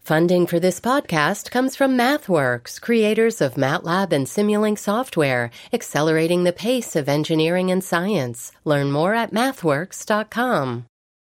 Funding for this podcast comes from MathWorks, creators of MATLAB and Simulink software, accelerating the pace of engineering and science. Learn more at mathworks.com.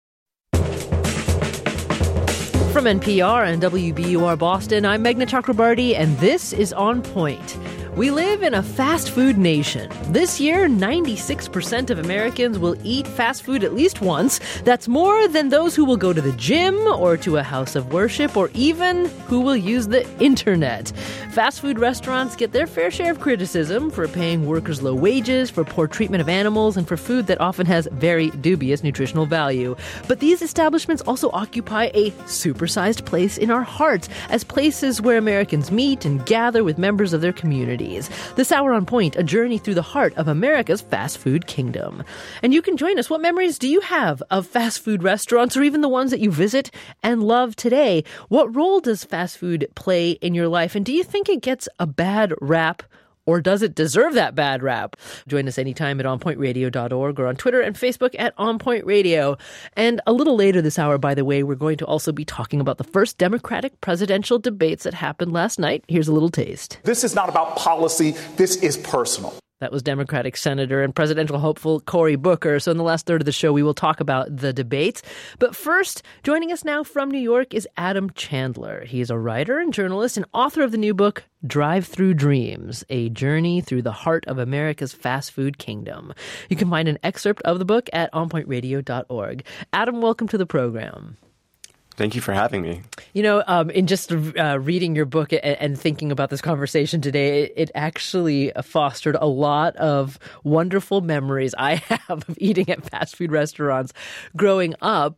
From NPR and WBUR Boston, I'm Meghna Chakrabarty, and this is On Point. We live in a fast food nation. This year, 96% of Americans will eat fast food at least once. That's more than those who will go to the gym or to a house of worship or even who will use the internet. Fast food restaurants get their fair share of criticism for paying workers low wages, for poor treatment of animals, and for food that often has very dubious nutritional value. But these establishments also occupy a supersized place in our hearts as places where Americans meet and gather with members of their community. This hour on Point, a journey through the heart of America's fast food kingdom. And you can join us. What memories do you have of fast food restaurants or even the ones that you visit and love today? What role does fast food play in your life? And do you think it gets a bad rap? Or does it deserve that bad rap? Join us anytime at onpointradio.org or on Twitter and Facebook at onpointradio. And a little later this hour, by the way, we're going to also be talking about the first Democratic presidential debates that happened last night. Here's a little taste. This is not about policy. This is personal. That was Democratic Senator and presidential hopeful Cory Booker. So in the last third of the show, we will talk about the debates. But first, joining us now from New York is Adam Chandler. He is a writer and journalist and author of the new book, Drive-Thru Dreams, A Journey Through the Heart of America's Fast Food Kingdom. You can find an excerpt of the book at onpointradio.org. Adam, welcome to the program. Thank you for having me. You know, in just reading your book and thinking about this conversation today, it actually fostered a lot of wonderful memories I have of eating at fast food restaurants growing up.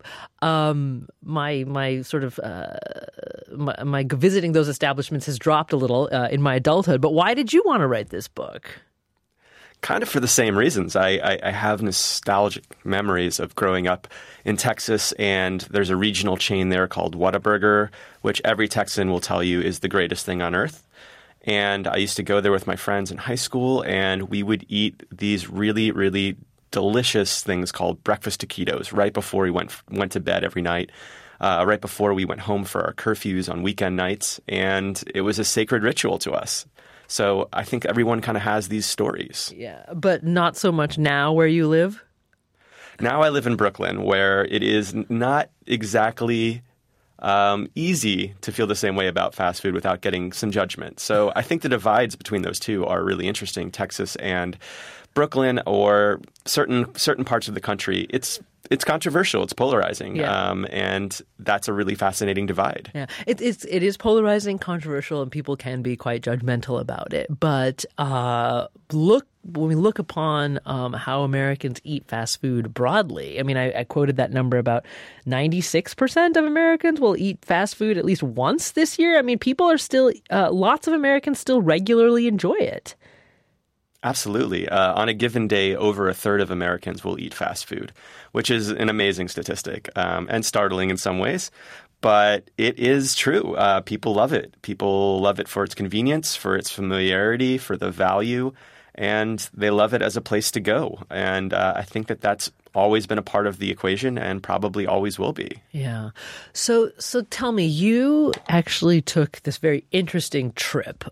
My sort of my visiting those establishments has dropped a little in my adulthood. But why did you want to write this book? Kind of for the same reasons. I have nostalgic memories of growing up in Texas, and there's a regional chain there called Whataburger, which every Texan will tell you is the greatest thing on earth. And I used to go there with my friends in high school, and we would eat these really, really delicious things called breakfast taquitos right before we went to bed every night, right before we went home for our curfews on weekend nights. And it was a sacred ritual to us. So I think everyone kind of has these stories. Yeah, but not so much now where you live? Now I live in Brooklyn, where it is not exactly easy to feel the same way about fast food without getting some judgment. So I think the divides between those two are really interesting. Texas and Brooklyn, or certain parts of the country, it's controversial. It's polarizing, and that's a really fascinating divide. Yeah, it is polarizing, controversial, and people can be quite judgmental about it. But when we look upon how Americans eat fast food broadly, I mean, I quoted that number about 96% of Americans will eat fast food at least once this year. I mean, people are still lots of Americans still regularly enjoy it. Absolutely. On a given day, over a third of Americans will eat fast food, which is an amazing statistic and startling in some ways. But it is true. People love it. People love it for its convenience, for its familiarity, for the value, and they love it as a place to go. And I think that that's always been a part of the equation and probably always will be. Yeah. So tell me, you actually took this very interesting trip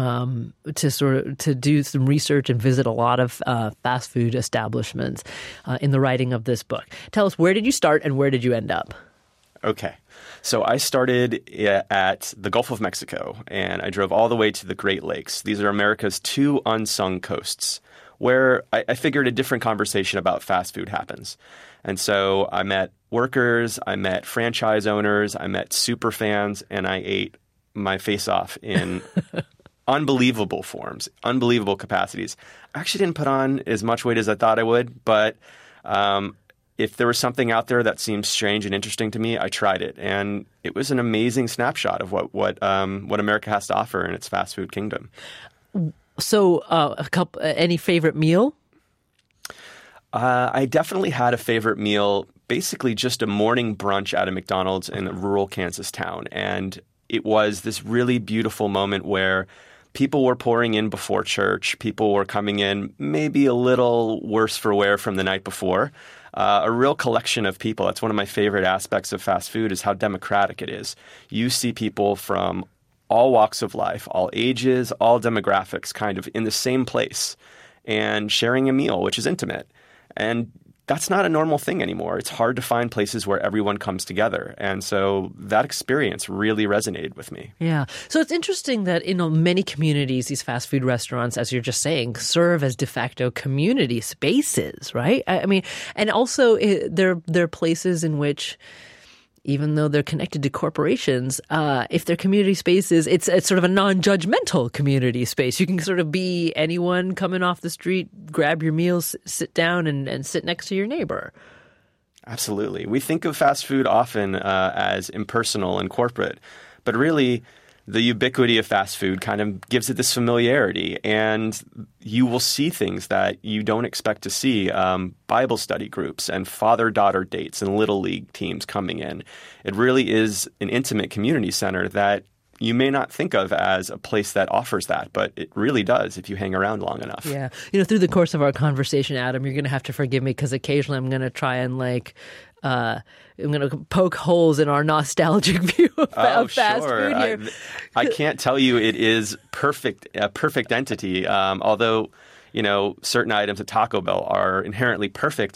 to do some research and visit a lot of fast food establishments in the writing of this book. Tell us, where did you start and where did you end up? Okay. So I started at the Gulf of Mexico, and I drove all the way to the Great Lakes. These are America's two unsung coasts, where I figured a different conversation about fast food happens. And so I met workers, I met franchise owners, I met super fans, and I ate my face off in unbelievable forms, unbelievable capacities. I actually didn't put on as much weight as I thought I would, but if there was something out there that seemed strange and interesting to me, I tried it. And it was an amazing snapshot of what America has to offer in its fast food kingdom. So any favorite meal? I definitely had a favorite meal, basically just a morning brunch at a McDonald's in a rural Kansas town. And it was this really beautiful moment where people were pouring in before church. People were coming in maybe a little worse for wear from the night before. A real collection of people. That's one of my favorite aspects of fast food is how democratic it is. You see people from all walks of life, all ages, all demographics kind of in the same place and sharing a meal, which is intimate. And that's not a normal thing anymore. It's hard to find places where everyone comes together. And so that experience really resonated with me. Yeah. So it's interesting that in many communities, these fast food restaurants, as you're just saying, serve as de facto community spaces, right? I mean, and also they're places in which, even though they're connected to corporations, if they're community spaces, it's sort of a non-judgmental community space. You can sort of be anyone coming off the street, grab your meals, sit down and sit next to your neighbor. Absolutely. We think of fast food often as impersonal and corporate, but really the ubiquity of fast food kind of gives it this familiarity, and you will see things that you don't expect to see. Bible study groups and father-daughter dates and little league teams coming in. It really is an intimate community center that you may not think of as a place that offers that, but it really does if you hang around long enough. Yeah. Through the course of our conversation, Adam, you're going to have to forgive me because occasionally I'm going to try and I'm going to poke holes in our nostalgic view of fast food here. I can't tell you it is a perfect entity, although, certain items at Taco Bell are inherently perfect.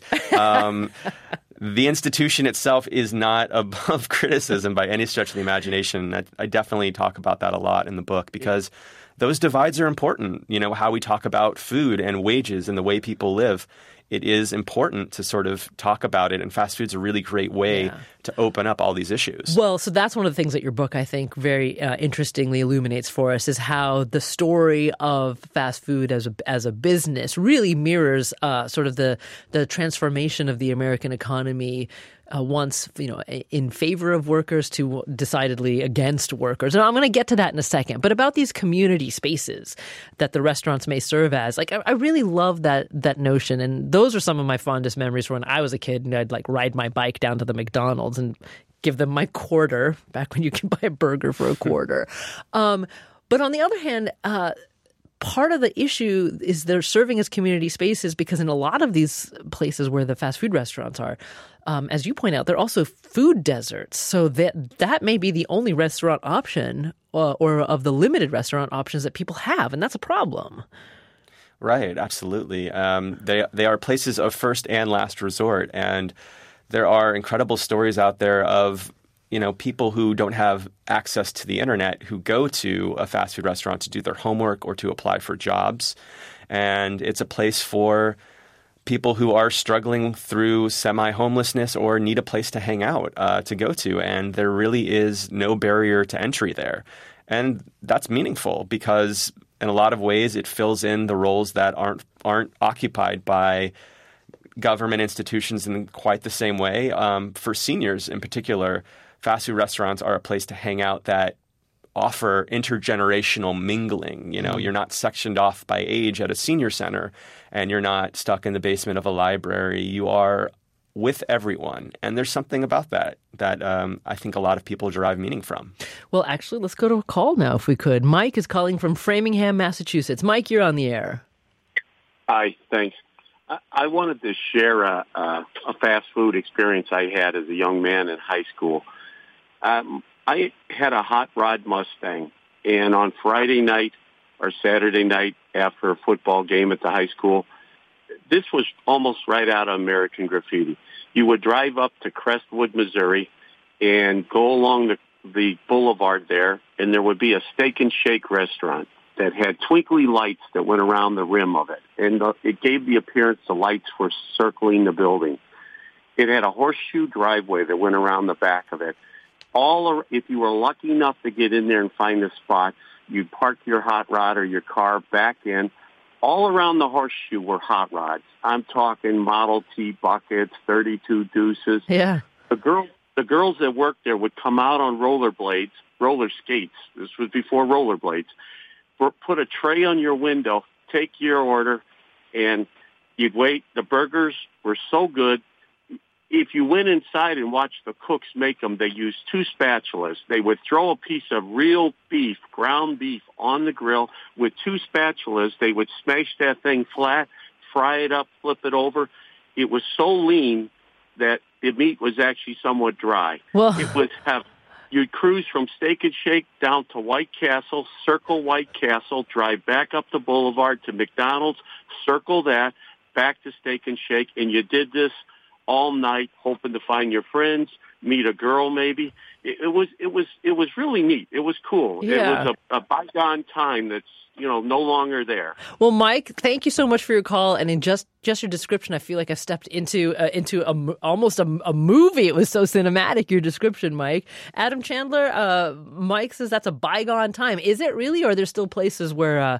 The institution itself is not above criticism by any stretch of the imagination. I definitely talk about that a lot in the book because those divides are important. How we talk about food and wages and the way people live. It is important to sort of talk about it, and fast food's a really great way to open up all these issues. Well, so that's one of the things that your book, I think, very interestingly illuminates for us is how the story of fast food as a business really mirrors sort of the transformation of the American economy once, in favor of workers to decidedly against workers. And I'm going to get to that in a second. But about these community spaces that the restaurants may serve as, I really love that notion. And those are some of my fondest memories when I was a kid and I'd ride my bike down to the McDonald's and give them my quarter, back when you can buy a burger for a quarter. But on the other hand, part of the issue is they're serving as community spaces because in a lot of these places where the fast food restaurants are, as you point out, they're also food deserts. So that may be the only restaurant option or of the limited restaurant options that people have, and that's a problem. Right, absolutely. They are places of first and last resort, and there are incredible stories out there of people who don't have access to the internet who go to a fast food restaurant to do their homework or to apply for jobs. And it's a place for people who are struggling through semi-homelessness or need a place to hang out to go to. And there really is no barrier to entry there. And that's meaningful because in a lot of ways it fills in the roles that aren't occupied by government institutions in quite the same way. For seniors in particular, fast food restaurants are a place to hang out that offer intergenerational mingling. You're not sectioned off by age at a senior center, and you're not stuck in the basement of a library. You are with everyone. And there's something about that I think a lot of people derive meaning from. Well, actually, let's go to a call now, if we could. Mike is calling from Framingham, Massachusetts. Mike, you're on the air. Hi, thanks. I wanted to share a fast food experience I had as a young man in high school. I had a hot rod Mustang, and on Friday night or Saturday night after a football game at the high school, this was almost right out of American Graffiti. You would drive up to Crestwood, Missouri, and go along the boulevard there, and there would be a Steak and Shake restaurant that had twinkly lights that went around the rim of it, and it gave the appearance the lights were circling the building. It had a horseshoe driveway that went around the back of it. If you were lucky enough to get in there and find the spot, you'd park your hot rod or your car back in. All around the horseshoe were hot rods. I'm talking Model T buckets, 32 deuces. Yeah. The girls that worked there would come out on roller skates. This was before rollerblades. Put a tray on your window, take your order, and you'd wait. The burgers were so good. if you went inside and watched the cooks make them, they used 2 spatulas. They would throw a piece of real beef, ground beef, on the grill with 2 spatulas. They would smash that thing flat, fry it up, flip it over. It was so lean that the meat was actually somewhat dry. Well, it would have, you'd cruise from Steak and Shake down to White Castle, circle White Castle, drive back up the boulevard to McDonald's, circle that, back to Steak and Shake, and you did this all night, hoping to find your friends, meet a girl maybe. It was really neat. It was cool. Yeah. It was a bygone time that's, no longer there. Well, Mike, thank you so much for your call. And in just your description, I feel like I stepped into almost a movie. It was so cinematic, your description, Mike. Adam Chandler, Mike says that's a bygone time. Is it really? Or are there still places where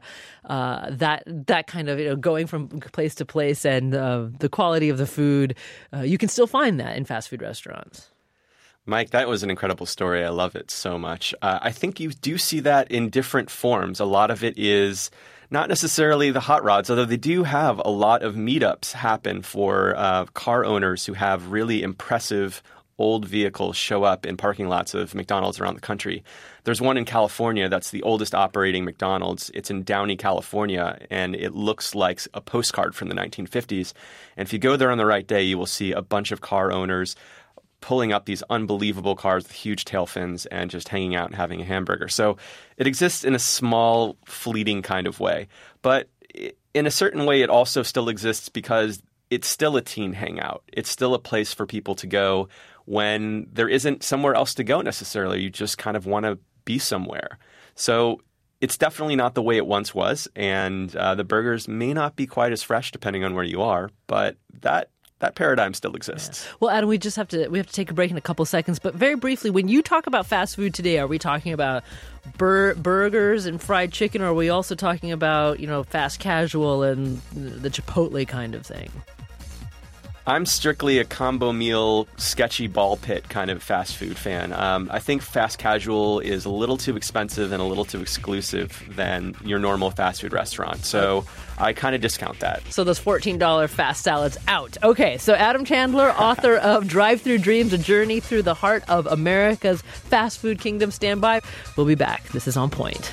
that kind of going from place to place and the quality of the food, you can still find that in fast food restaurants? Mike, that was an incredible story. I love it so much. I think you do see that in different forms. A lot of it is not necessarily the hot rods, although they do have a lot of meetups happen for car owners who have really impressive old vehicles show up in parking lots of McDonald's around the country. There's one in California that's the oldest operating McDonald's. It's in Downey, California, and it looks like a postcard from the 1950s. And if you go there on the right day, you will see a bunch of car owners pulling up these unbelievable cars with huge tail fins and just hanging out and having a hamburger. So it exists in a small, fleeting kind of way. But in a certain way, it also still exists because it's still a teen hangout. It's still a place for people to go when there isn't somewhere else to go necessarily. You just kind of want to be somewhere. So it's definitely not the way it once was. And the burgers may not be quite as fresh depending on where you are, but that paradigm still exists. Yeah. Well, Adam, we have to take a break in a couple seconds. But very briefly, when you talk about fast food today, are we talking about burgers and fried chicken, or are we also talking about fast casual and the Chipotle kind of thing? I'm strictly a combo meal, sketchy ball pit kind of fast food fan. I think fast casual is a little too expensive and a little too exclusive than your normal fast food restaurant. So I kind of discount that. So those $14 fast salads out. Okay, so Adam Chandler, author of Drive-Thru Dreams, A Journey Through the Heart of America's Fast Food Kingdom. Stand by. We'll be back. This is On Point.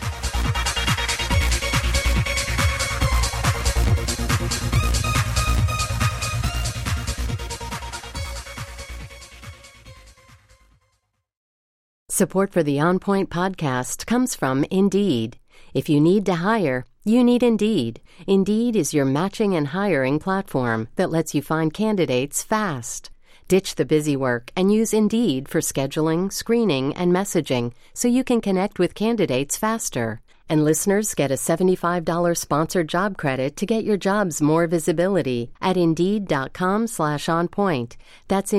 Support for the On Point podcast comes from Indeed. If you need to hire, you need Indeed. Indeed is your matching and hiring platform that lets you find candidates fast. Ditch the busy work and use Indeed for scheduling, screening, and messaging so you can connect with candidates faster. And listeners get a $75 sponsored job credit to get your jobs more visibility at Indeed.com/onpoint. That's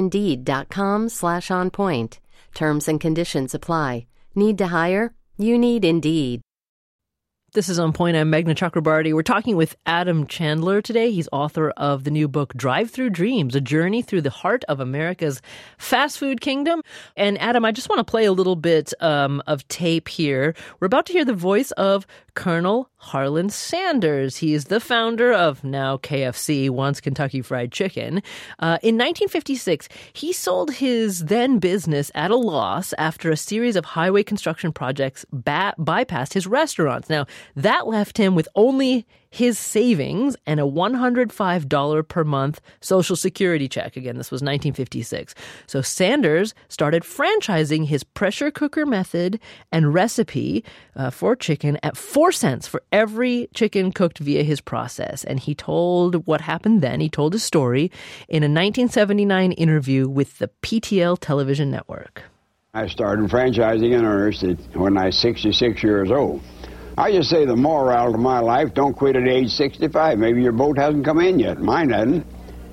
Indeed.com/onpoint. Terms and conditions apply. Need to hire? You need Indeed. This is On Point. I'm Meghna Chakrabarty. We're talking with Adam Chandler today. He's author of the new book, Drive-Thru Dreams, A Journey Through the Heart of America's Fast Food Kingdom. And Adam, I just want to play a little bit of tape here. We're about to hear the voice of Colonel Harlan Sanders. He is the founder of now KFC, once Kentucky Fried Chicken. In 1956, he sold his then business at a loss after a series of highway construction projects bypassed his restaurants. Now, that left him with only his savings and a $105 per month Social Security check. Again, this was 1956. So Sanders started franchising his pressure cooker method and recipe for chicken at 4 cents for every chicken cooked via his process. And he told what happened then. He told his story in a 1979 interview with the PTL television network. I started franchising in earnest when I was 66 years old. I just say the moral to my life, don't quit at age 65. Maybe your boat hasn't come in yet. Mine hasn't.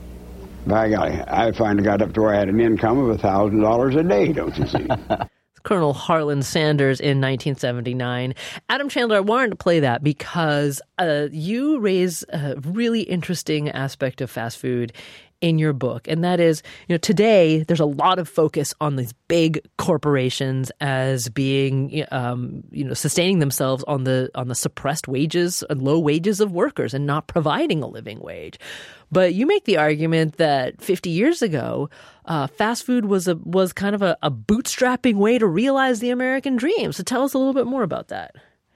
By golly, I finally got up to where I had an income of $1,000 a day, don't you see? Colonel Harlan Sanders in 1979. Adam Chandler, I wanted to play that because you raise a really interesting aspect of fast food in your book, and that is, today there's a lot of focus on these big corporations as being, sustaining themselves on the suppressed wages and low wages of workers and not providing a living wage. But you make the argument that 50 years ago, fast food was kind of a bootstrapping way to realize the American dream. So tell us a little bit more about that.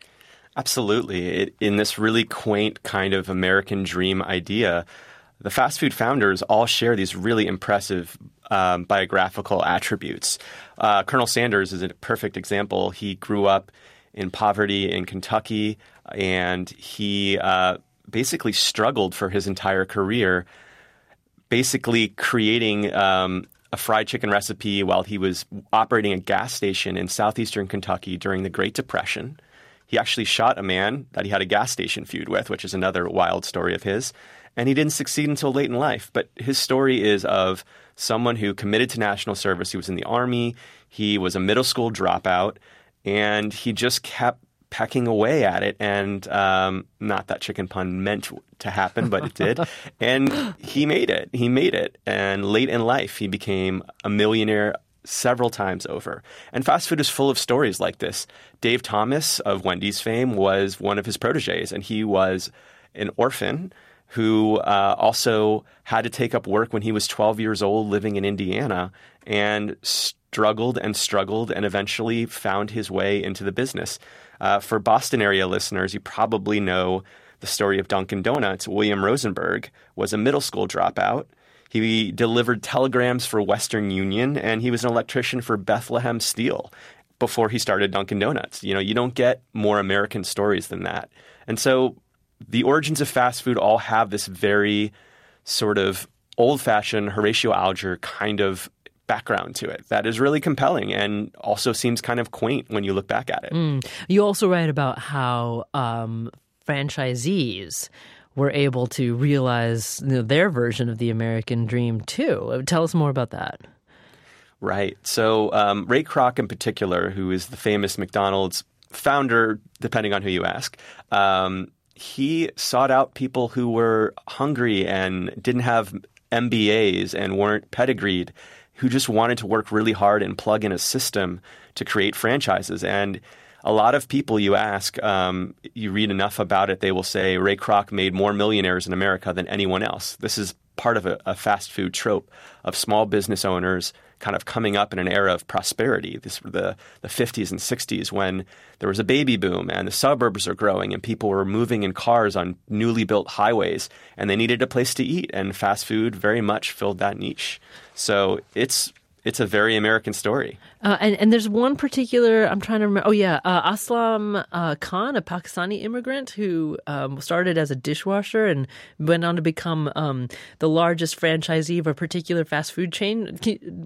Absolutely. In this really quaint kind of American dream idea, the fast food founders all share these really impressive biographical attributes. Colonel Sanders is a perfect example. He grew up in poverty in Kentucky, and he basically struggled for his entire career, basically creating a fried chicken recipe while he was operating a gas station in southeastern Kentucky during the Great Depression. He actually shot a man that he had a gas station feud with, which is another wild story of his. And he didn't succeed until late in life. But his story is of someone who committed to national service. He was in the Army. He was a middle school dropout. And he just kept pecking away at it. And not that chicken pun meant to happen, but it did. And he made it. He made it. And late in life, he became a millionaire several times over. And fast food is full of stories like this. Dave Thomas of Wendy's fame was one of his proteges. And he was an orphan who also had to take up work when he was 12 years old living in Indiana and struggled and eventually found his way into the business. For Boston area listeners, you probably know the story of Dunkin' Donuts. William Rosenberg was a middle school dropout. He delivered telegrams for Western Union, and he was an electrician for Bethlehem Steel before he started Dunkin' Donuts. You don't get more American stories than that. And so the origins of fast food all have this very sort of old-fashioned Horatio Alger kind of background to it that is really compelling and also seems kind of quaint when you look back at it. You also write about how franchisees were able to realize their version of the American dream too. Tell us more about that. Right. So Ray Kroc in particular, who is the famous McDonald's founder, depending on who you ask, he sought out people who were hungry and didn't have MBAs and weren't pedigreed, who just wanted to work really hard and plug in a system to create franchises. And a lot of people you ask, you read enough about it, they will say Ray Kroc made more millionaires in America than anyone else. This is part of a fast food trope of small business owners kind of coming up in an era of prosperity. This were the 50s and 60s when there was a baby boom and the suburbs are growing and people were moving in cars on newly built highways and they needed a place to eat, and fast food very much filled that niche. So it's a very American story. And there's one particular, I'm trying to remember. Aslam Khan, a Pakistani immigrant who started as a dishwasher and went on to become the largest franchisee of a particular fast food chain.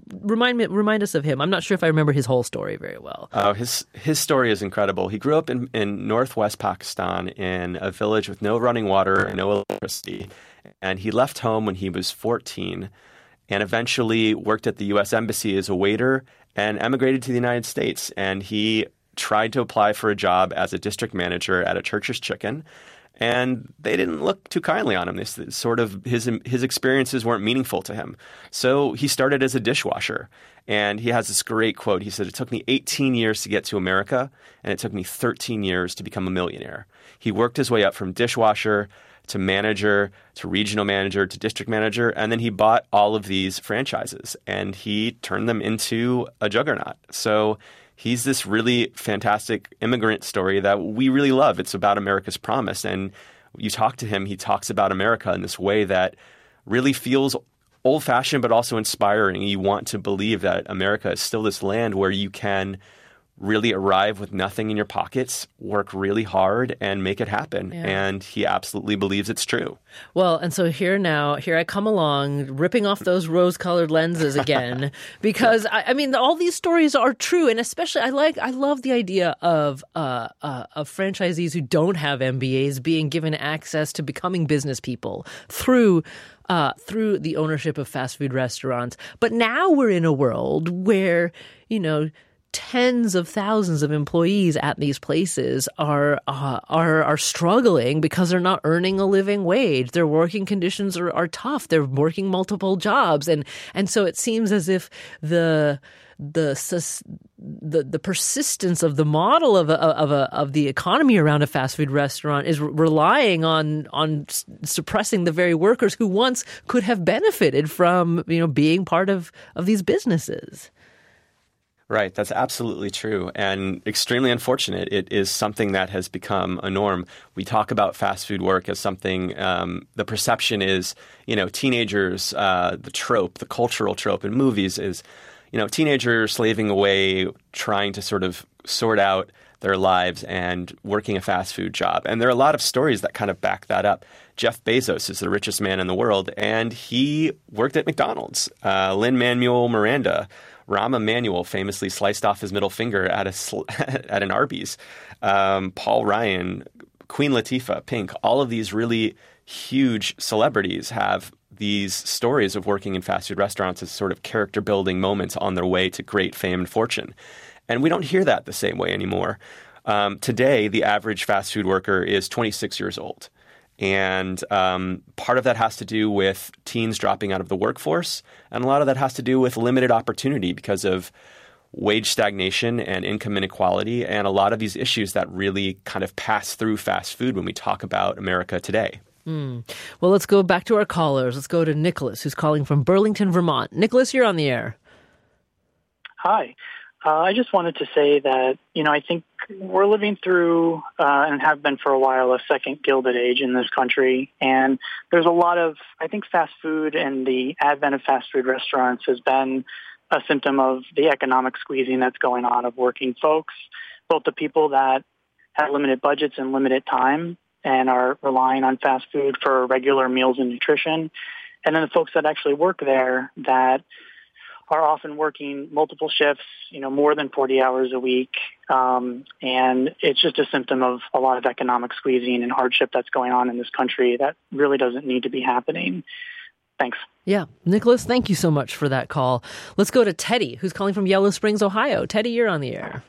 Remind us of him. I'm not sure if I remember his whole story very well. His story is incredible. He grew up in northwest Pakistan in a village with no running water and no electricity. And he left home when he was 14 and eventually worked at the U.S. Embassy as a waiter and emigrated to the United States. And he tried to apply for a job as a district manager at a Church's Chicken, and they didn't look too kindly on him. This sort of his experiences weren't meaningful to him. So he started as a dishwasher, and he has this great quote. He said, "It took me 18 years to get to America, and it took me 13 years to become a millionaire." He worked his way up from dishwasher to manager, to regional manager, to district manager, and then he bought all of these franchises, and he turned them into a juggernaut. So he's this really fantastic immigrant story that we really love. It's about America's promise, and you talk to him, he talks about America in this way that really feels old-fashioned but also inspiring. You want to believe that America is still this land where you can really arrive with nothing in your pockets, work really hard, and make it happen. Yeah. And he absolutely believes it's true. Well, and so here I come along, ripping off those rose-colored lenses again, because I mean, all these stories are true, and especially I love the idea of franchisees who don't have MBAs being given access to becoming business people through the ownership of fast food restaurants. But now we're in a world where, tens of thousands of employees at these places are struggling because they're not earning a living wage. Their working conditions are tough. They're working multiple jobs, and so it seems as if the persistence of the model of the economy around a fast food restaurant is relying on suppressing the very workers who once could have benefited from being part of these businesses. Right. That's absolutely true and extremely unfortunate. It is something that has become a norm. We talk about fast food work as something, the perception is, teenagers, the cultural trope in movies is, teenagers slaving away, trying to sort of sort out their lives and working a fast food job. And there are a lot of stories that kind of back that up. Jeff Bezos is the richest man in the world, and he worked at McDonald's. Lin-Manuel Miranda, Rahm Emanuel famously sliced off his middle finger at an Arby's. Paul Ryan, Queen Latifah, Pink, all of these really huge celebrities have these stories of working in fast food restaurants as sort of character-building moments on their way to great fame and fortune. And we don't hear that the same way anymore. Today, the average fast food worker is 26 years old. And part of that has to do with teens dropping out of the workforce, and a lot of that has to do with limited opportunity because of wage stagnation and income inequality, and a lot of these issues that really kind of pass through fast food when we talk about America today. Well, let's go back to our callers. Let's go to Nicholas, who's calling from Burlington, Vermont. Nicholas, you're on the air. Hi. I just wanted to say that, I think we're living through, and have been for a while, a second Gilded Age in this country. And there's a lot of, I think fast food and the advent of fast food restaurants has been a symptom of the economic squeezing that's going on of working folks, both the people that have limited budgets and limited time and are relying on fast food for regular meals and nutrition, and then the folks that actually work there that are often working multiple shifts, more than 40 hours a week. And it's just a symptom of a lot of economic squeezing and hardship that's going on in this country that really doesn't need to be happening. Thanks. Yeah. Nicholas, thank you so much for that call. Let's go to Teddy, who's calling from Yellow Springs, Ohio. Teddy, you're on the air.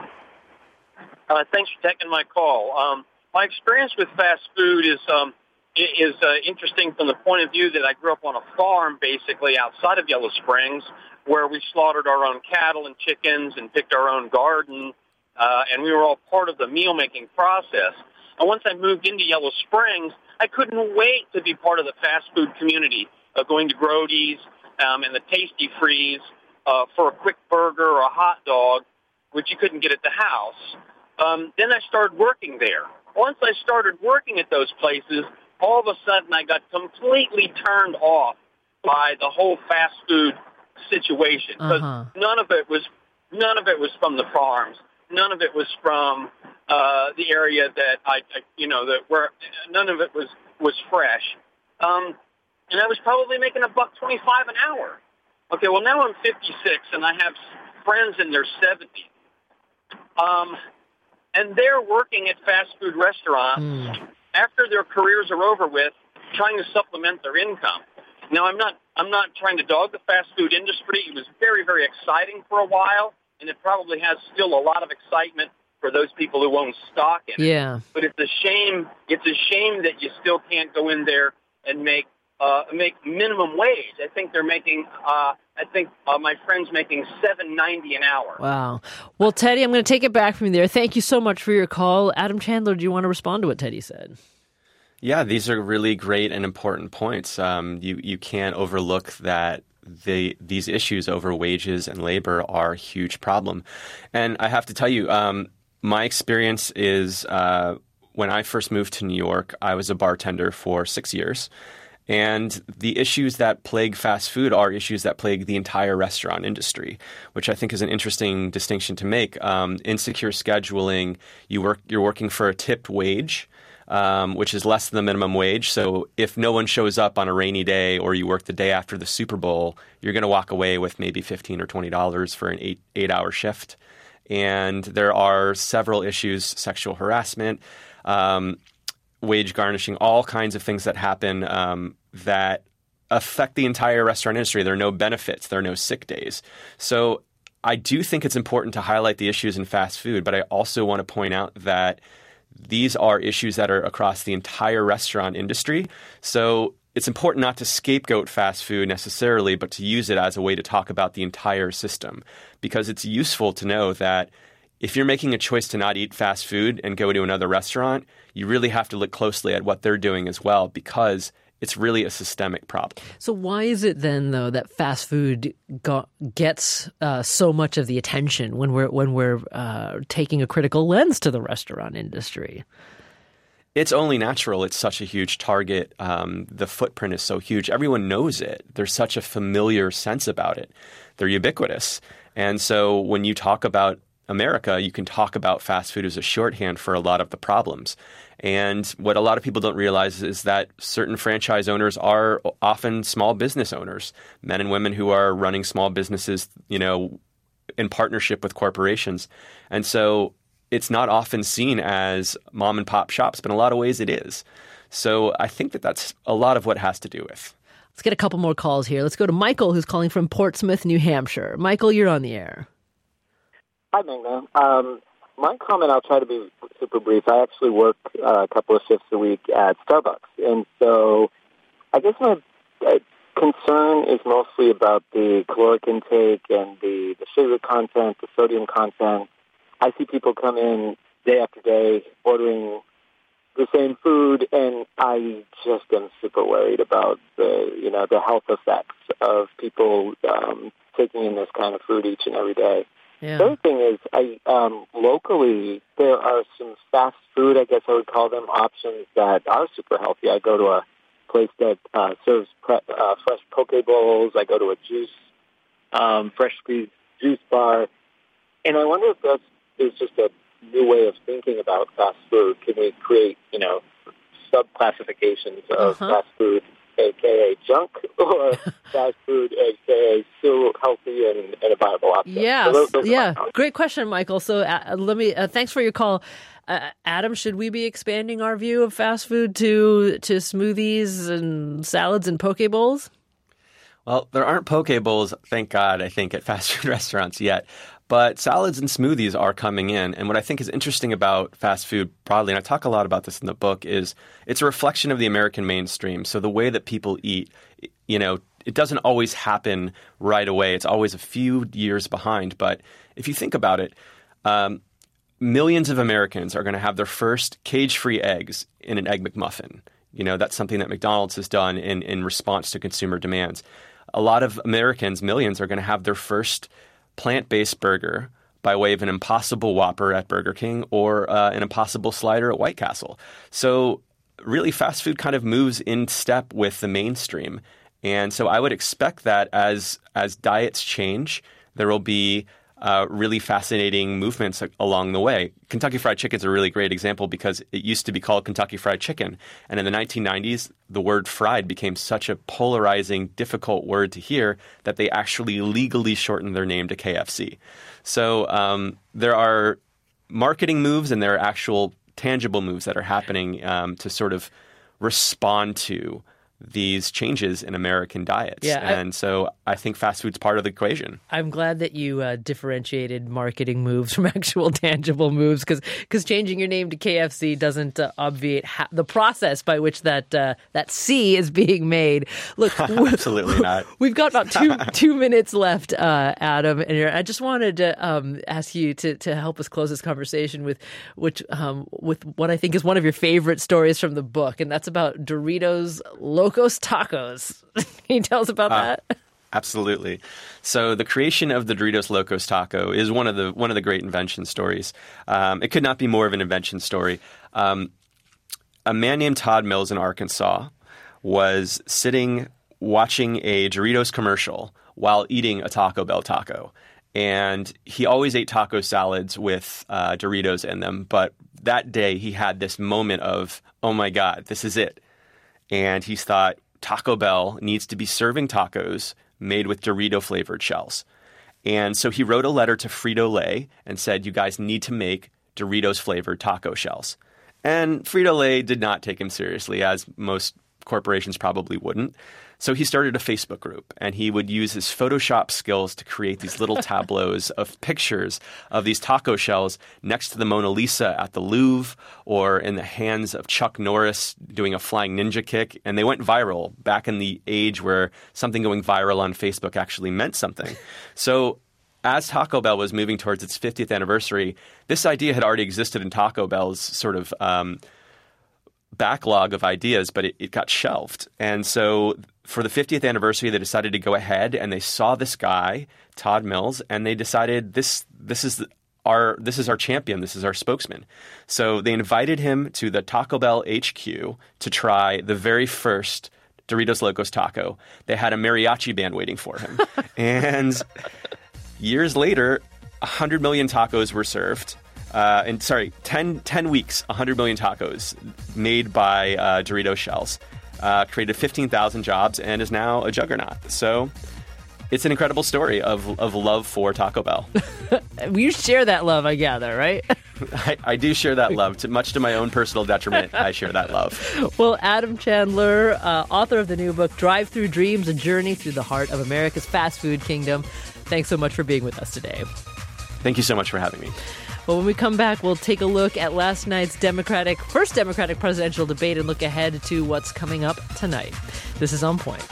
Thanks for taking my call. My experience with fast food is interesting from the point of view that I grew up on a farm basically outside of Yellow Springs, where we slaughtered our own cattle and chickens and picked our own garden, and we were all part of the meal-making process. And once I moved into Yellow Springs, I couldn't wait to be part of the fast food community, going to Grody's and the Tasty Freeze for a quick burger or a hot dog, which you couldn't get at the house. Then I started working there. Once I started working at those places, all of a sudden I got completely turned off by the whole fast food situation, because none of it was from the farms. None of it was from the area that where none of it was fresh. And I was probably making $1.25 an hour. Okay, well now I'm 56 and I have friends in their 70s. And they're working at fast food restaurants after their careers are over with, trying to supplement their income. Now, I'm not trying to dog the fast food industry. It was very, very exciting for a while, and it probably has still a lot of excitement for those people who own stock in it. Yeah. But it's a shame. It's a shame that you still can't go in there and make minimum wage. I think they're making. My friend's making $7.90 an hour. Wow. Well, Teddy, I'm going to take it back from you there. Thank you so much for your call. Adam Chandler, do you want to respond to what Teddy said? Yeah, these are really great and important points. You can't overlook that these issues over wages and labor are a huge problem. And I have to tell you, my experience is when I first moved to New York, I was a bartender for 6 years. And the issues that plague fast food are issues that plague the entire restaurant industry, which I think is an interesting distinction to make. Insecure scheduling, you're working for a tipped wage, which is less than the minimum wage. So if no one shows up on a rainy day or you work the day after the Super Bowl, you're going to walk away with maybe $15 or $20 for an 8-hour shift. And there are several issues, sexual harassment, wage garnishing, all kinds of things that happen that affect the entire restaurant industry. There are no benefits. There are no sick days. So I do think it's important to highlight the issues in fast food, but I also want to point out that these are issues that are across the entire restaurant industry. So it's important not to scapegoat fast food necessarily, but to use it as a way to talk about the entire system, because it's useful to know that if you're making a choice to not eat fast food and go to another restaurant, you really have to look closely at what they're doing as well, because it's really a systemic problem. So why is it then, though, that fast food gets so much of the attention when we're taking a critical lens to the restaurant industry? It's only natural. It's such a huge target. The footprint is so huge. Everyone knows it. There's such a familiar sense about it. They're ubiquitous. And so when you talk about America, you can talk about fast food as a shorthand for a lot of the problems. And what a lot of people don't realize is that certain franchise owners are often small business owners, men and women who are running small businesses, in partnership with corporations. And so it's not often seen as mom and pop shops, but in a lot of ways it is. So I think that that's a lot of what it has to do with. Let's get a couple more calls here. Let's go to Michael, who's calling from Portsmouth, New Hampshire. Michael, you're on the air. Hi, Magna. My comment, I'll try to be super brief. I actually work a couple of shifts a week at Starbucks. And so I guess my concern is mostly about the caloric intake and the sugar content, the sodium content. I see people come in day after day ordering the same food, and I just am super worried about the health effects of people taking in this kind of food each and every day. Yeah. The other thing is, locally, there are some fast food, I guess I would call them, options that are super healthy. I go to a place that serves fresh poke bowls. I go to a fresh squeezed juice bar. And I wonder if that is just a new way of thinking about fast food. Can we create, sub-classifications of fast food, a.k.a. junk, or fast food, a.k.a. still healthy and a viable option? Yes. So those yeah. Great question, Michael. So let me thanks for your call. Adam, should we be expanding our view of fast food to smoothies and salads and poke bowls? Well, there aren't poke bowls, thank God, I think, at fast food restaurants yet. But salads and smoothies are coming in. And what I think is interesting about fast food broadly, and I talk a lot about this in the book, is it's a reflection of the American mainstream. So the way that people eat, it doesn't always happen right away. It's always a few years behind. But if you think about it, millions of Americans are going to have their first cage-free eggs in an Egg McMuffin. That's something that McDonald's has done in response to consumer demands. A lot of Americans, millions, are going to have their first plant-based burger by way of an Impossible Whopper at Burger King or an Impossible Slider at White Castle. So really, fast food kind of moves in step with the mainstream. And so I would expect that as diets change, there will be really fascinating movements along the way. Kentucky Fried Chicken is a really great example because it used to be called Kentucky Fried Chicken. And in the 1990s, the word fried became such a polarizing, difficult word to hear that they actually legally shortened their name to KFC. So there are marketing moves and there are actual tangible moves that are happening to sort of respond to these changes in American diets. And so I think fast food's part of the equation. I'm glad that you differentiated marketing moves from actual tangible moves because changing your name to KFC doesn't obviate the process by which that C is being made. Look, absolutely not. We've got about two minutes left, Adam, and I just wanted to ask you to help us close this conversation with what I think is one of your favorite stories from the book, and that's about Doritos Locos Tacos. Can you tell us about that? Absolutely. So the creation of the Doritos Locos Taco is one of the great invention stories. It could not be more of an invention story. A man named Todd Mills in Arkansas was sitting watching a Doritos commercial while eating a Taco Bell taco. And he always ate taco salads with Doritos in them. But that day he had this moment of, oh my God, this is it. And he thought Taco Bell needs to be serving tacos made with Dorito-flavored shells. And so he wrote a letter to Frito-Lay and said, you guys need to make Doritos-flavored taco shells. And Frito-Lay did not take him seriously, as most corporations probably wouldn't. So he started a Facebook group, and he would use his Photoshop skills to create these little tableaus of pictures of these taco shells next to the Mona Lisa at the Louvre or in the hands of Chuck Norris doing a flying ninja kick. And they went viral back in the age where something going viral on Facebook actually meant something. So as Taco Bell was moving towards its 50th anniversary, this idea had already existed in Taco Bell's sort of backlog of ideas, but it got shelved. And so for the 50th anniversary, they decided to go ahead, and they saw this guy, Todd Mills, and they decided this is our champion, this is our spokesman. So they invited him to the Taco Bell HQ to try the very first Doritos Locos taco. They had a mariachi band waiting for him. And years later, 100 million tacos were served. 10 weeks, 100 million tacos made by Dorito shells, created 15,000 jobs, and is now a juggernaut. So it's an incredible story of love for Taco Bell. You share that love, I gather, right? I do share that love. Much to my own personal detriment, I share that love. Well, Adam Chandler, author of the new book, Drive-Thru Dreams, A Journey Through the Heart of America's Fast Food Kingdom. Thanks so much for being with us today. Thank you so much for having me. Well, when we come back, we'll take a look at last night's first Democratic presidential debate and look ahead to what's coming up tonight. This is On Point.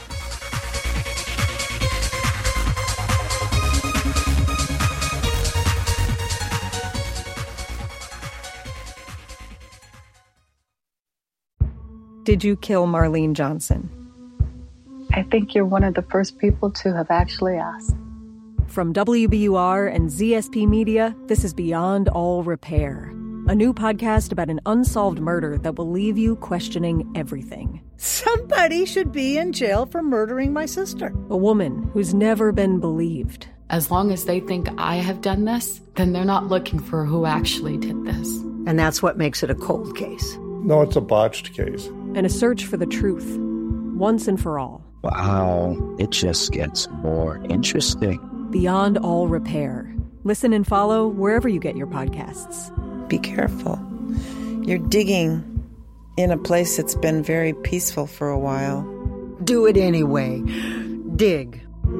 Did you kill Marlene Johnson? I think you're one of the first people to have actually asked. From WBUR and ZSP Media, this is Beyond All Repair, a new podcast about an unsolved murder that will leave you questioning everything. Somebody should be in jail for murdering my sister. A woman who's never been believed. As long as they think I have done this, then they're not looking for who actually did this. And that's what makes it a cold case. No, it's a botched case. And a search for the truth, once and for all. Wow, it just gets more interesting. Beyond All Repair. Listen and follow wherever you get your podcasts. Be careful. You're digging in a place that's been very peaceful for a while. Do it anyway. Dig.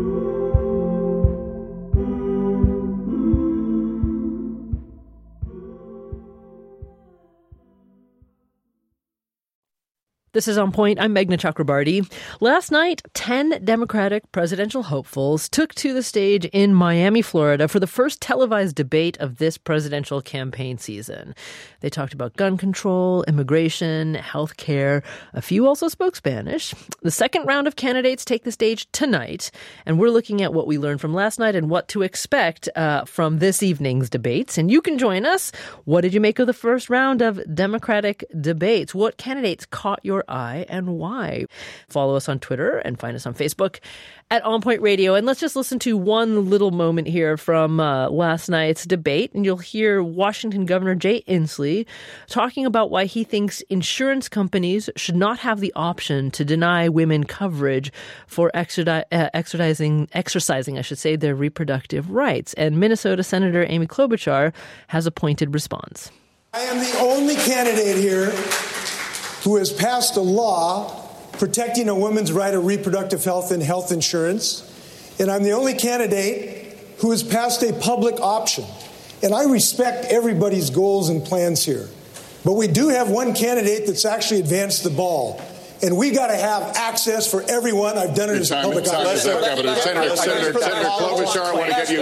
This is On Point. I'm Meghna Chakrabarti. Last night, 10 Democratic presidential hopefuls took to the stage in Miami, Florida for the first televised debate of this presidential campaign season. They talked about gun control, immigration, health care. A few also spoke Spanish. The second round of candidates take the stage tonight, and we're looking at what we learned from last night and what to expect from this evening's debates. And you can join us. What did you make of the first round of Democratic debates? What candidates caught your eye and why? Follow us on Twitter and find us on Facebook at On Point Radio. And let's just listen to one little moment here from last night's debate. And you'll hear Washington Governor Jay Inslee talking about why he thinks insurance companies should not have the option to deny women coverage for exercising their reproductive rights. And Minnesota Senator Amy Klobuchar has a pointed response. I am the only candidate here who has passed a law protecting a woman's right of reproductive health and health insurance. And I'm the only candidate who has passed a public option. And I respect everybody's goals and plans here. But we do have one candidate that's actually advanced the ball. And we got to have access for everyone. I've done it as a public option. Senator Klobuchar, I want to get you.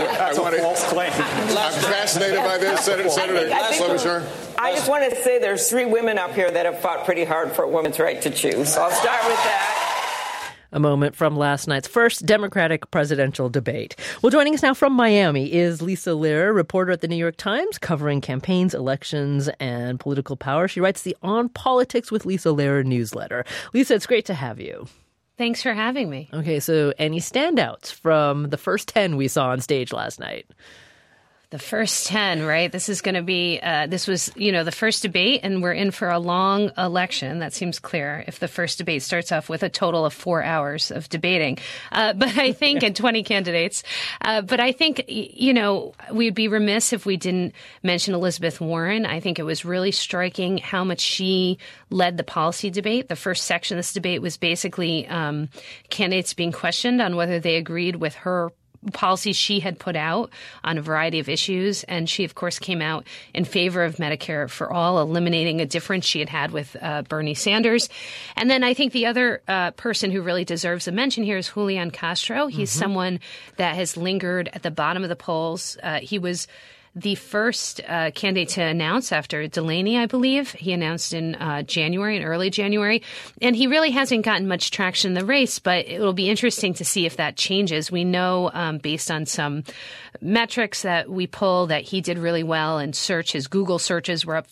I'm fascinated by this, Senator Klobuchar. I just want to say there's 3 women up here that have fought pretty hard for a woman's right to choose. So I'll start with that. A moment from last night's first Democratic presidential debate. Well, joining us now from Miami is Lisa Lerer, reporter at the New York Times, covering campaigns, elections, and political power. She writes the On Politics with Lisa Lerer newsletter. Lisa, it's great to have you. Thanks for having me. Okay, so any standouts from the first 10 we saw on stage last night? The first 10, right? This is going to be, this was, the first debate, and we're in for a long election. That seems clear if the first debate starts off with a total of 4 hours of debating. But I think, and 20 candidates. But I think, we'd be remiss if we didn't mention Elizabeth Warren. I think it was really striking how much she led the policy debate. The first section of this debate was basically candidates being questioned on whether they agreed with her policies she had put out on a variety of issues. And she, of course, came out in favor of Medicare for all, eliminating a difference she had had with Bernie Sanders. And then I think the other person who really deserves a mention here is Julian Castro. He's someone that has lingered at the bottom of the polls. He was the first candidate to announce after Delaney, I believe. He announced in early January. And he really hasn't gotten much traction in the race, but it will be interesting to see if that changes. We know based on some metrics that we pull that he did really well in search. His Google searches were up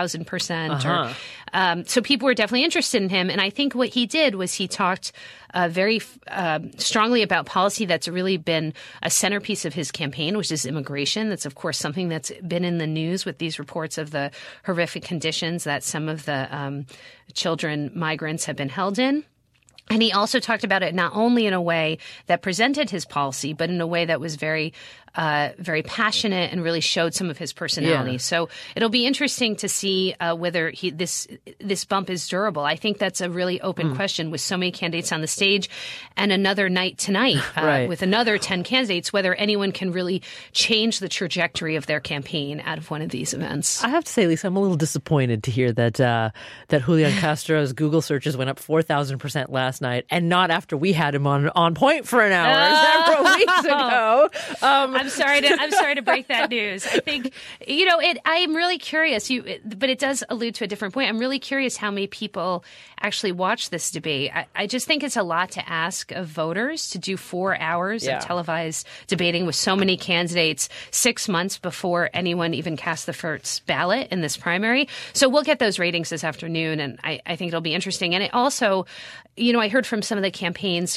4,000%. So people were definitely interested in him. And I think what he did was he talked very strongly about policy that's really been a centerpiece of his campaign, which is immigration. That's, of course, something that's been in the news with these reports of the horrific conditions that some of the children migrants have been held in. And he also talked about it not only in a way that presented his policy, but in a way that was very passionate and really showed some of his personality. Yeah. So it'll be interesting to see whether this bump is durable. I think that's a really open question with so many candidates on the stage, and another night tonight with another 10 candidates, whether anyone can really change the trajectory of their campaign out of one of these events. I have to say, Lisa, I'm a little disappointed to hear that Julian Castro's Google searches went up 4,000% last night, and not after we had him on point for an hour several weeks ago. I'm sorry to break that news. I think, I'm really curious, but it does allude to a different point. I'm really curious how many people actually watch this debate. I just think it's a lot to ask of voters to do 4 hours of televised debating with so many candidates 6 months before anyone even cast the first ballot in this primary. So we'll get those ratings this afternoon, and I think it'll be interesting. And it also, I heard from some of the campaigns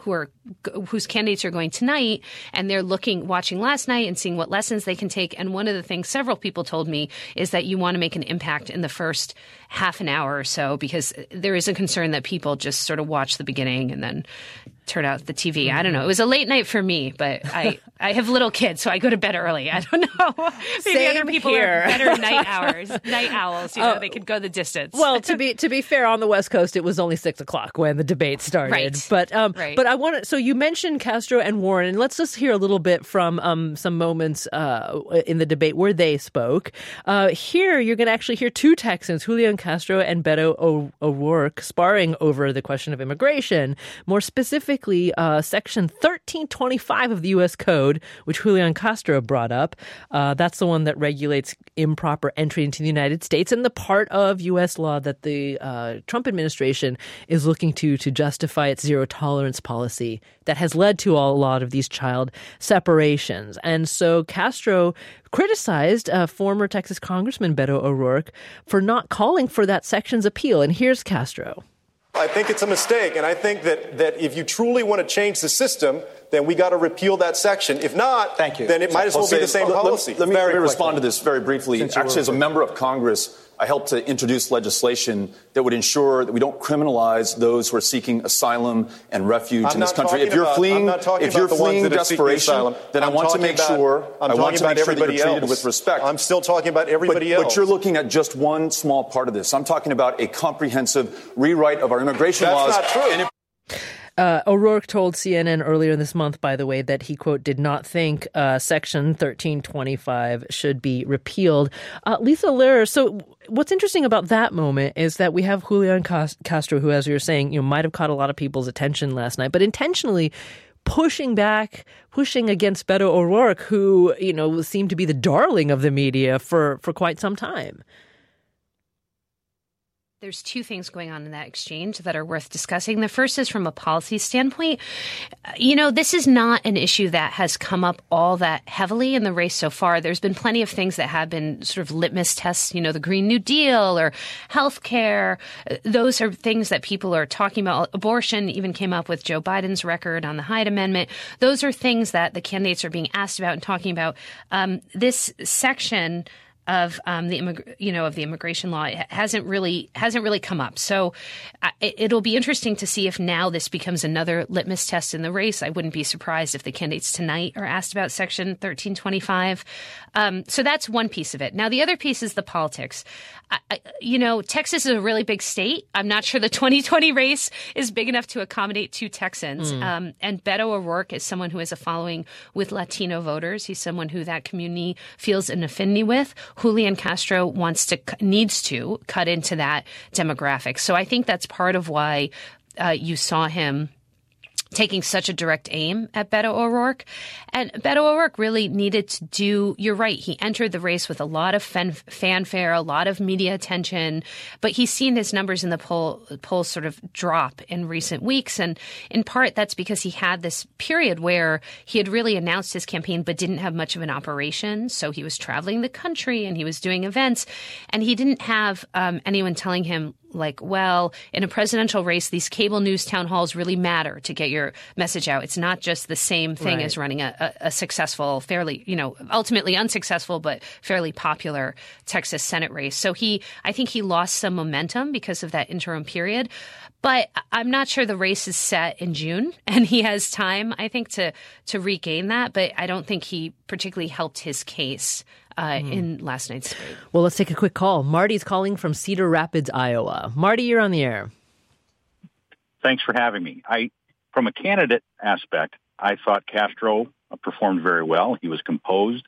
whose candidates are going tonight, and they're watching last night and seeing what lessons they can take. And one of the things several people told me is that you want to make an impact in the first half an hour or so, because there is a concern that people just sort of watch the beginning and then turn out the TV. I don't know. It was a late night for me, but I have little kids, so I go to bed early. I don't know. Maybe other people are better night owls. They could go the distance. Well, to be fair, on the West Coast, it was only 6 o'clock when the debate started. Right. But I want to. So you mentioned Castro and Warren, and let's just hear a little bit from some moments in the debate where they spoke. Here, you're going to actually hear two Texans, Julian Castro and Beto O'Rourke, sparring over the question of immigration. More specifically, Section 1325 of the U.S. Code, which Julian Castro brought up. That's the one that regulates improper entry into the United States, and the part of U.S. law that the Trump administration is looking to justify its zero-tolerance policy that has led to a lot of these child separations. And so Castro criticized former Texas Congressman Beto O'Rourke for not calling for that section's appeal. And here's Castro. I think it's a mistake, and I think that if you truly want to change the system, then we got to repeal that section. If not, then it might as well be the same policy. Let me respond to this very briefly. Actually, as a member of Congress, I helped to introduce legislation that would ensure that we don't criminalize those who are seeking asylum and refuge in this country. If you're fleeing desperation, then I want to make sure that you're treated with respect. I'm still talking about everybody else. But you're looking at just one small part of this. I'm talking about a comprehensive rewrite of our immigration laws. That's not true. O'Rourke told CNN earlier this month, by the way, that he, quote, did not think Section 1325 should be repealed. Lisa Lehrer, so what's interesting about that moment is that we have Julian Castro, who, as you were saying, might have caught a lot of people's attention last night, but intentionally pushing against Beto O'Rourke, who, seemed to be the darling of the media for quite some time. There's two things going on in that exchange that are worth discussing. The first is from a policy standpoint. This is not an issue that has come up all that heavily in the race so far. There's been plenty of things that have been sort of litmus tests, the Green New Deal or healthcare. Those are things that people are talking about. Abortion even came up with Joe Biden's record on the Hyde Amendment. Those are things that the candidates are being asked about and talking about. This section of the immigration law hasn't really come up. So it'll be interesting to see if now this becomes another litmus test in the race. I wouldn't be surprised if the candidates tonight are asked about Section 1325. So that's one piece of it. Now, the other piece is the politics. Texas is a really big state. I'm not sure the 2020 race is big enough to accommodate two Texans. And Beto O'Rourke is someone who has a following with Latino voters. He's someone who that community feels an affinity with. Julian Castro needs to cut into that demographic. So I think that's part of why you saw him taking such a direct aim at Beto O'Rourke. And Beto O'Rourke really needed to do, you're right, he entered the race with a lot of fanfare, a lot of media attention, but he's seen his numbers in the polls sort of drop in recent weeks. And in part, that's because he had this period where he had really announced his campaign but didn't have much of an operation. So he was traveling the country and he was doing events, and he didn't have anyone telling him, in a presidential race, these cable news town halls really matter to get your message out. It's not just the same thing as running a successful, fairly, ultimately unsuccessful, but fairly popular Texas Senate race. So I think he lost some momentum because of that interim period. But I'm not sure the race is set in June, and he has time, I think, to regain that. But I don't think he particularly helped his case in last night's debate. Well, let's take a quick call. Marty's calling from Cedar Rapids, Iowa. Marty, you're on the air. Thanks for having me. From a candidate aspect, I thought Castro performed very well. He was composed.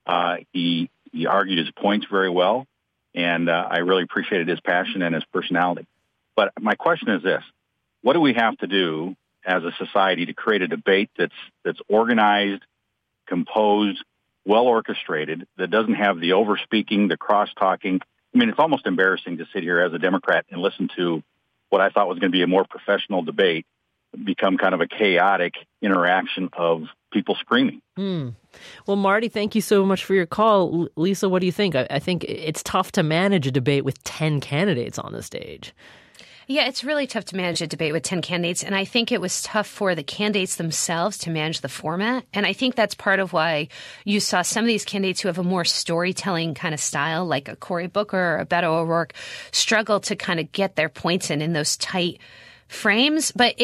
He argued his points very well, and I really appreciated his passion and his personality. But my question is this: what do we have to do as a society to create a debate that's organized, composed, well orchestrated, that doesn't have the over-speaking, the cross-talking? I mean, it's almost embarrassing to sit here as a Democrat and listen to what I thought was going to be a more professional debate become kind of a chaotic interaction of people screaming. Well, Marty, thank you so much for your call. Lisa, what do you think? I think it's tough to manage a debate with 10 candidates on the stage. Yeah, it's really tough to manage a debate with 10 candidates. And I think it was tough for the candidates themselves to manage the format. And I think that's part of why you saw some of these candidates who have a more storytelling kind of style, like a Cory Booker or a Beto O'Rourke, struggle to kind of get their points in those tight frames. But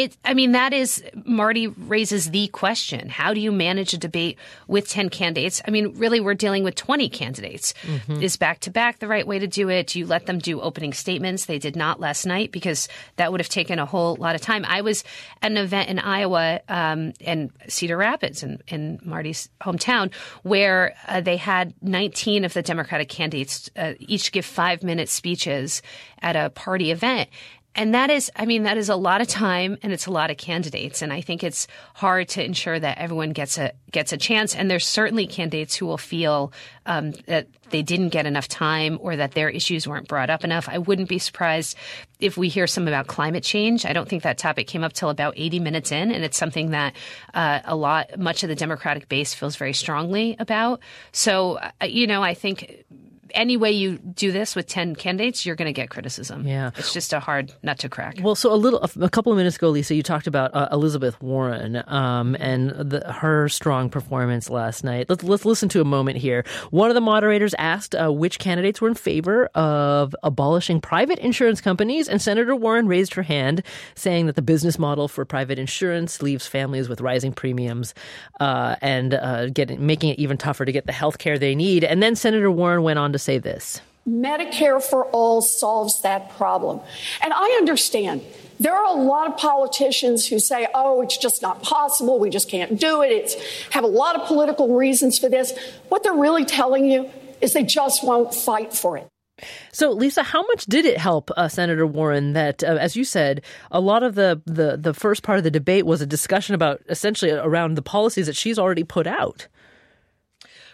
Marty raises the question: how do you manage a debate with 10 candidates? I mean, really, we're dealing with 20 candidates. Is back-to-back the right way to do it? Do you let them do opening statements? They did not last night because that would have taken a whole lot of time. I was at an event in Iowa and Cedar Rapids in Marty's hometown where they had 19 of the Democratic candidates each give 5-minute speeches at a party event. And that is a lot of time, and it's a lot of candidates. And I think it's hard to ensure that everyone gets a chance. And there's certainly candidates who will feel that they didn't get enough time or that their issues weren't brought up enough. I wouldn't be surprised if we hear some about climate change. I don't think that topic came up till about 80 minutes in, and it's something that much of the Democratic base feels very strongly about. So, I think any way you do this with 10 candidates, you're going to get criticism. Yeah. It's just a hard nut to crack. Well, so a couple of minutes ago, Lisa, you talked about Elizabeth Warren and her strong performance last night. Let's listen to a moment here. One of the moderators asked which candidates were in favor of abolishing private insurance companies, and Senator Warren raised her hand, saying that the business model for private insurance leaves families with rising premiums and making it even tougher to get the health care they need. And then Senator Warren went on to say this: Medicare for all solves that problem. And I understand there are a lot of politicians who say, oh, it's just not possible. We just can't do it. Have a lot of political reasons for this. What they're really telling you is they just won't fight for it. So, Lisa, how much did it help Senator Warren that, as you said, a lot of the first part of the debate was a discussion about essentially around the policies that she's already put out?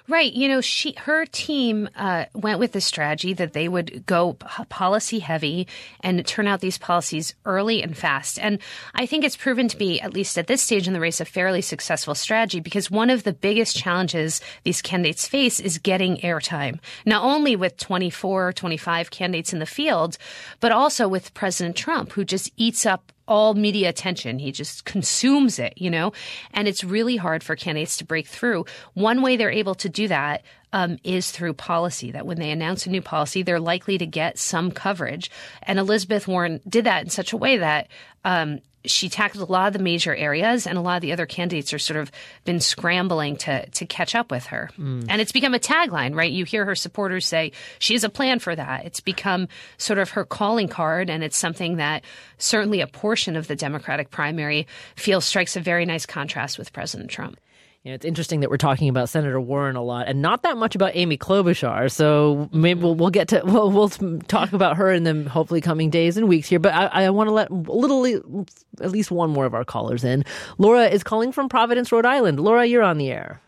Right. Her team went with the strategy that they would go policy heavy and turn out these policies early and fast. And I think it's proven to be, at least at this stage in the race, a fairly successful strategy, because one of the biggest challenges these candidates face is getting airtime, not only with 24, 25 candidates in the field, but also with President Trump, who just eats up all media attention. He just consumes it, and it's really hard for candidates to break through. One way they're able to do that is through policy, that when they announce a new policy, they're likely to get some coverage. And Elizabeth Warren did that in such a way that she tackled a lot of the major areas, and a lot of the other candidates are sort of been scrambling to catch up with her. And it's become a tagline, right? You hear her supporters say she has a plan for that. It's become sort of her calling card, and it's something that certainly a portion of the Democratic primary feels strikes a very nice contrast with President Trump. It's interesting that we're talking about Senator Warren a lot and not that much about Amy Klobuchar. So maybe we'll get to we'll talk about her in the hopefully coming days and weeks here. But I want to let at least one more of our callers in. Laura is calling from Providence, Rhode Island. Laura, you're on the air.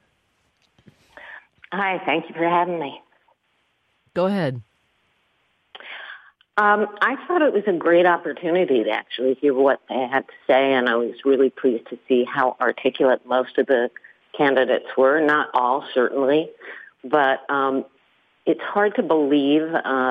Hi, thank you for having me. Go ahead. I thought it was a great opportunity to actually hear what they had to say, and I was really pleased to see how articulate most of the candidates were. Not all, certainly, but it's hard to believe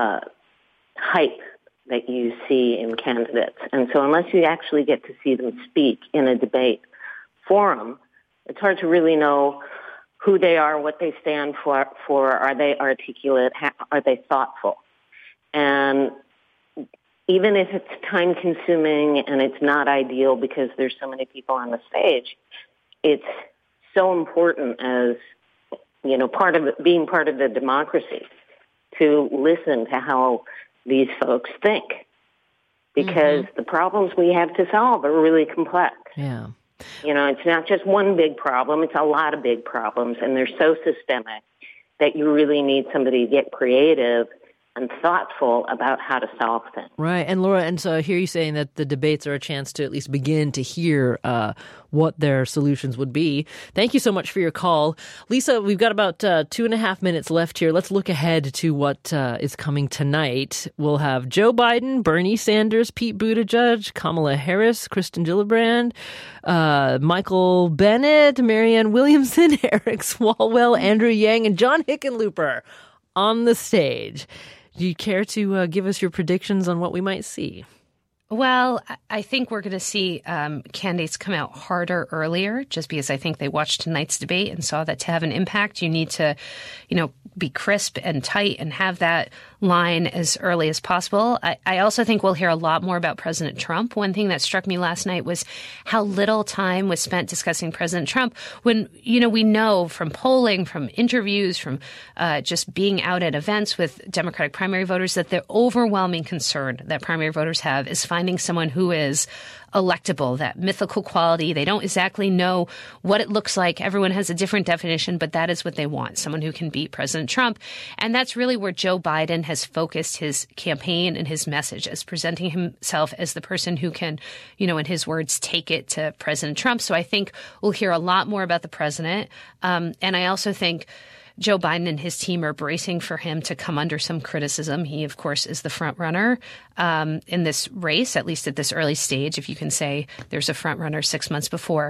hype that you see in candidates. And so unless you actually get to see them speak in a debate forum, it's hard to really know who they are, what they stand for. Are they articulate? Are they thoughtful? And even if it's time-consuming and it's not ideal because there's so many people on the stage, it's so important as, being part of the democracy to listen to how these folks think. Because the problems we have to solve are really complex. Yeah. It's not just one big problem, it's a lot of big problems, and they're so systemic that you really need somebody to get creative and thoughtful about how to solve things. Right. And Laura, and so I hear you saying that the debates are a chance to at least begin to hear what their solutions would be. Thank you so much for your call. Lisa, we've got about 2.5 minutes left here. Let's look ahead to what is coming tonight. We'll have Joe Biden, Bernie Sanders, Pete Buttigieg, Kamala Harris, Kristen Gillibrand, Michael Bennet, Marianne Williamson, Eric Swalwell, Andrew Yang, and John Hickenlooper on the stage. Do you care to give us your predictions on what we might see? Well, I think we're going to see candidates come out harder earlier, just because I think they watched tonight's debate and saw that to have an impact, you need to, be crisp and tight and have that line as early as possible. I also think we'll hear a lot more about President Trump. One thing that struck me last night was how little time was spent discussing President Trump when, we know from polling, from interviews, from just being out at events with Democratic primary voters that the overwhelming concern that primary voters have is finding someone who is electable, that mythical quality. They don't exactly know what it looks like. Everyone has a different definition, but that is what they want, someone who can beat President Trump. And that's really where Joe Biden has focused his campaign and his message, as presenting himself as the person who can, in his words, take it to President Trump. So I think we'll hear a lot more about the president. And I also think Joe Biden and his team are bracing for him to come under some criticism. He, of course, is the front runner in this race, at least at this early stage, if you can say there's a front runner 6 months before.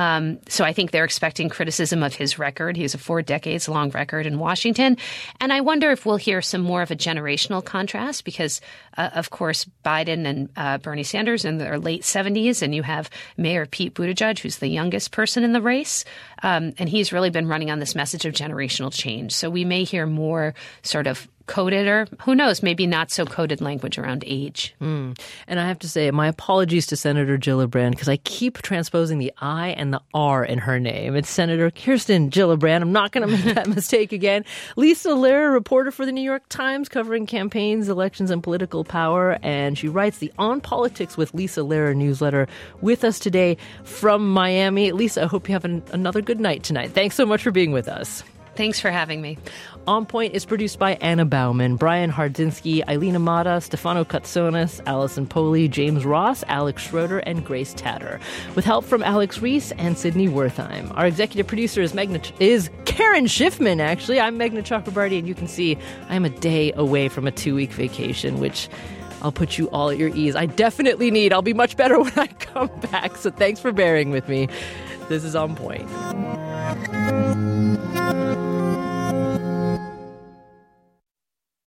So I think they're expecting criticism of his record. He has a 4 decades long record in Washington. And I wonder if we'll hear some more of a generational contrast because, of course, Biden and Bernie Sanders in their late 70s, and you have Mayor Pete Buttigieg, who's the youngest person in the race. And he's really been running on this message of generational change. So we may hear more sort of coded, or who knows, maybe not so coded language around age. And I have to say, my apologies to Senator Gillibrand, because I keep transposing the I and the R in her name. It's Senator Kirsten Gillibrand. I'm not going to make that mistake again. Lisa Lehrer, reporter for the New York Times, covering campaigns, elections, and political power. And she writes the On Politics with Lisa Lehrer newsletter with us today from Miami. Lisa, I hope you have another good night tonight. Thanks so much for being with us. Thanks for having me. On Point is produced by Anna Bauman, Brian Hardzinski, Eileen Amata, Stefano Katsonis, Allison Poley, James Ross, Alex Schroeder, and Grace Tatter, with help from Alex Reese and Sydney Wertheim. Our executive producer is Karen Schiffman, actually. I'm Meghna Chakrabarty, and you can see I'm a day away from a 2-week vacation, which I'll put you all at your ease. I definitely need. I'll be much better when I come back, so thanks for bearing with me. This is On Point.